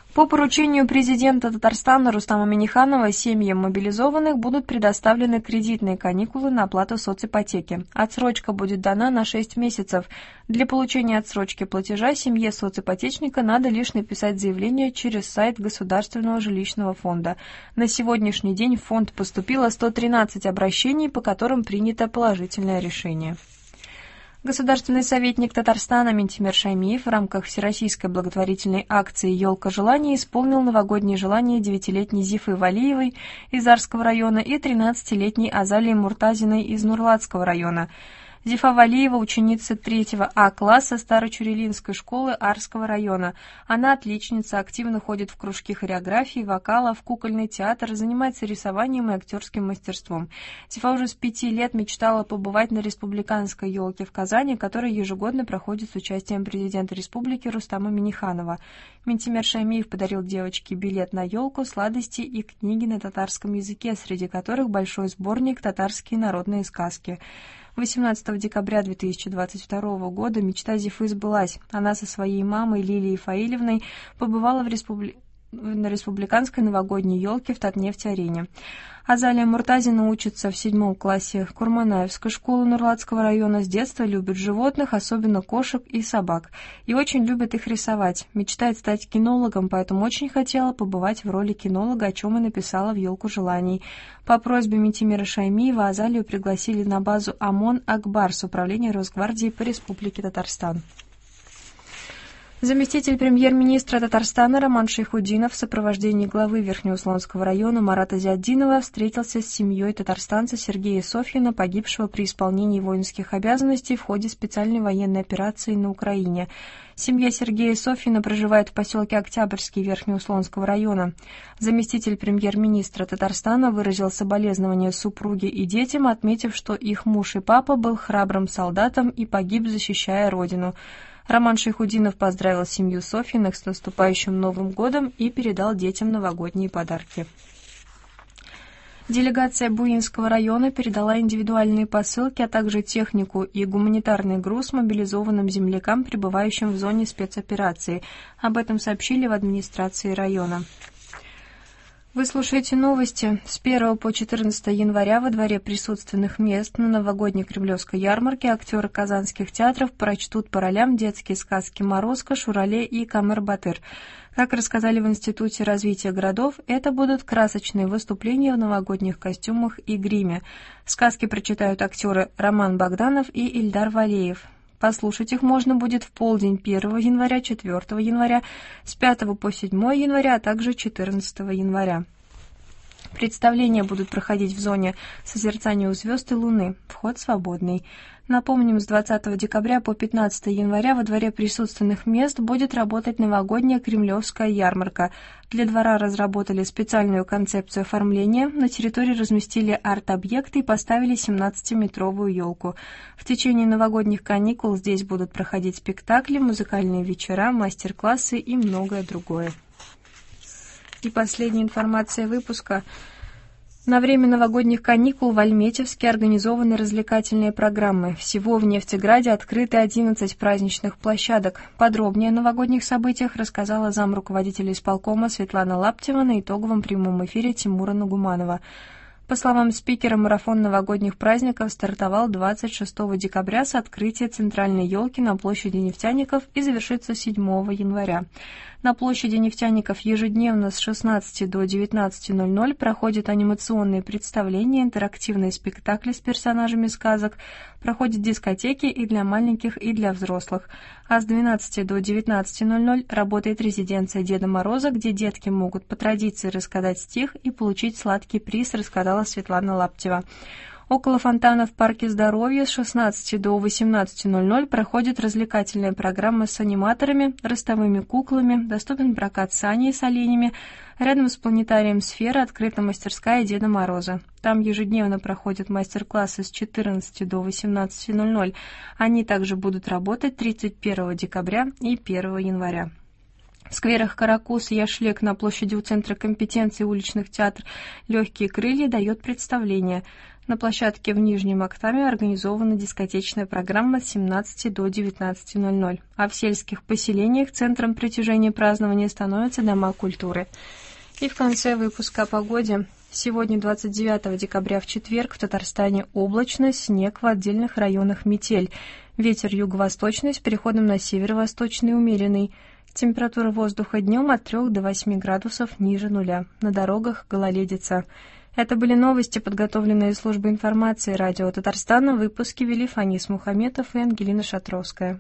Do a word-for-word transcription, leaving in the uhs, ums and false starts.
По поручению президента Татарстана Рустама Минниханова семьям мобилизованных будут предоставлены кредитные каникулы на оплату соципотеки. Отсрочка будет дана на шесть месяцев. Для получения отсрочки платежа семье соципотечника надо лишь написать заявление через сайт Государственного жилищного фонда. На сегодняшний день в фонд поступило сто тринадцать обращений, по которым принято положительное решение. Государственный советник Татарстана Минтимер Шаймиев в рамках всероссийской благотворительной акции «Елка желаний» исполнил новогодние желания девятилетней Зифы Валиевой из Арского района и тринадцатилетней Азалии Муртазиной из Нурлатского района. Зифа Валиева – ученица третьего А класса Старо-Чурилинской школы Арского района. Она отличница, активно ходит в кружки хореографии, вокала, в кукольный театр, занимается рисованием и актерским мастерством. Зифа уже с пяти лет мечтала побывать на республиканской елке в Казани, которая ежегодно проходит с участием президента республики Рустама Минниханова. Минтимер Шаймиев подарил девочке билет на елку, сладости и книги на татарском языке, среди которых большой сборник «Татарские народные сказки». восемнадцатого декабря две тысячи двадцать второго года мечта Зифы сбылась. Она со своей мамой Лилией Фаилевной побывала в республи... на республиканской новогодней елке в Татнефть-арене. Азалия Муртазина учится в седьмом классе Курманаевской школы Нурлатского района. С детства любит животных, особенно кошек и собак, и очень любит их рисовать. Мечтает стать кинологом, поэтому очень хотела побывать в роли кинолога, о чем и написала в «Елку желаний». По просьбе Минтимера Шаймиева Азалию пригласили на базу ОМОН «Акбар» с управления Росгвардии по Республике Татарстан. Заместитель премьер-министра Татарстана Роман Шайхутдинов в сопровождении главы Верхнеуслонского района Марата Зиаддинова встретился с семьей татарстанца Сергея Софьина, погибшего при исполнении воинских обязанностей в ходе специальной военной операции на Украине. Семья Сергея Софьина проживает в поселке Октябрьский Верхнеуслонского района. Заместитель премьер-министра Татарстана выразил соболезнования супруге и детям, отметив, что их муж и папа был храбрым солдатом и погиб, защищая родину. Роман Шайхутдинов поздравил семью Софьиных с наступающим Новым годом и передал детям новогодние подарки. Делегация Буинского района передала индивидуальные посылки, а также технику и гуманитарный груз мобилизованным землякам, пребывающим в зоне спецоперации. Об этом сообщили в администрации района. Вы слушаете новости. С первого по четырнадцатое января во дворе присутственных мест на новогодней кремлевской ярмарке актеры казанских театров прочтут по ролям детские сказки «Морозко», «Шурале» и «Камыр-Батыр». Как рассказали в Институте развития городов, это будут красочные выступления в новогодних костюмах и гриме. Сказки прочитают актеры Роман Богданов и Ильдар Валеев. Послушать их можно будет в полдень первого января, четвёртого января, с пятого по седьмое января, а также четырнадцатого января. Представления будут проходить в зоне созерцания у звезд и луны. Вход свободный. Напомним, с двадцатого декабря по пятнадцатое января во дворе присутственных мест будет работать новогодняя кремлевская ярмарка. Для двора разработали специальную концепцию оформления, на территории разместили арт-объекты и поставили семнадцатиметровую елку. В течение новогодних каникул здесь будут проходить спектакли, музыкальные вечера, мастер-классы и многое другое. И последняя информация выпуска. На время новогодних каникул в Альметьевске организованы развлекательные программы. Всего в Нефтеграде открыты одиннадцать праздничных площадок. Подробнее о новогодних событиях рассказала замруководителя исполкома Светлана Лаптева на итоговом прямом эфире Тимура Нугуманова. По словам спикера, марафон новогодних праздников стартовал двадцать шестого декабря с открытия центральной елки на площади Нефтяников и завершится седьмого января. На площади Нефтяников ежедневно с шестнадцати до девятнадцати ноль-ноль проходят анимационные представления, интерактивные спектакли с персонажами сказок, проходят дискотеки и для маленьких, и для взрослых. А с двенадцати до девятнадцати ноль-ноль работает резиденция Деда Мороза, где детки могут по традиции рассказать стих и получить сладкий приз, рассказала Светлана Лаптева. Около фонтана в парке Здоровья с шестнадцати до восемнадцати ноль-ноль проходит развлекательная программа с аниматорами, ростовыми куклами, доступен прокат саней с оленями. Рядом с планетарием «Сфера» открыта мастерская Деда Мороза. Там ежедневно проходят мастер-классы с четырнадцати до восемнадцати ноль-ноль. Они также будут работать тридцать первого декабря и первого января. В скверах Каракус и Яшлек на площади у Центра компетенции уличных театров «Легкие крылья» дает представление. На площадке в Нижнем Актаме организована дискотечная программа с семнадцати до девятнадцати ноль-ноль, а в сельских поселениях центром притяжения празднования становятся дома культуры. И в конце выпуска о погоде. Сегодня, двадцать девятого декабря, в четверг, в Татарстане облачно, снег, в отдельных районах метель. Ветер юго-восточный с переходом на северо-восточный умеренный. Температура воздуха днем от трёх до восьми градусов ниже нуля. На дорогах гололедица. Это были новости, подготовленные службой информации радио Татарстана. В выпуске вели Фанис Мухаметов и Ангелина Шатровская.